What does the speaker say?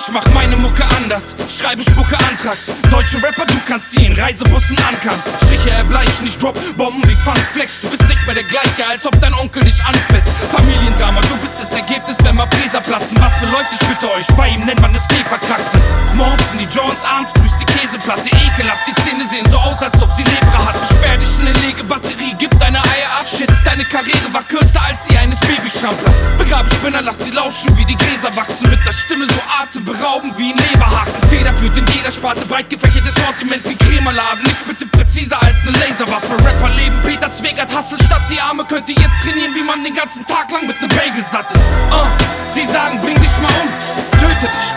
Ich mach meine Mucke anders, schreibe, spucke Antrags. Deutsche Rapper, du kannst ziehen, Reisebussen ankern. Striche erbleichen, ich drop Bomben wie Funflex. Du bist nicht mehr der gleiche, als ob dein Onkel dich anfasst. Familiendrama, du bist das Ergebnis, wenn mal Bläser platzen. Was für läuft, ich bitte euch, bei ihm nennt man es Käferkraxen. Morgens in die Jones, abends grüßt die Käseplatte. Ekelhaft, die Zähne sehen so aus, als ob sie Lepra hatten. Sperr dich in eine Legebatterie, gib deine Eier ab. Shit, deine Karriere war kürzer als die eines Babyschramplers. Begrabe Spinner, lass sie lauschen, wie die Gräser wachsen. Mit der Stimme so atemberaubend wie ein Leberhaken. Federführt in jeder Sparte, breit gefächertes Sortiment wie Krämerladen. Ich bitte präziser als ne Laserwaffe. Rapper leben, Peter Zwegert, Hustle statt die Arme. Könnt ihr jetzt trainieren, wie man den ganzen Tag lang mit nem Bagel satt ist. Sie sagen, bring dich mal um, töte dich.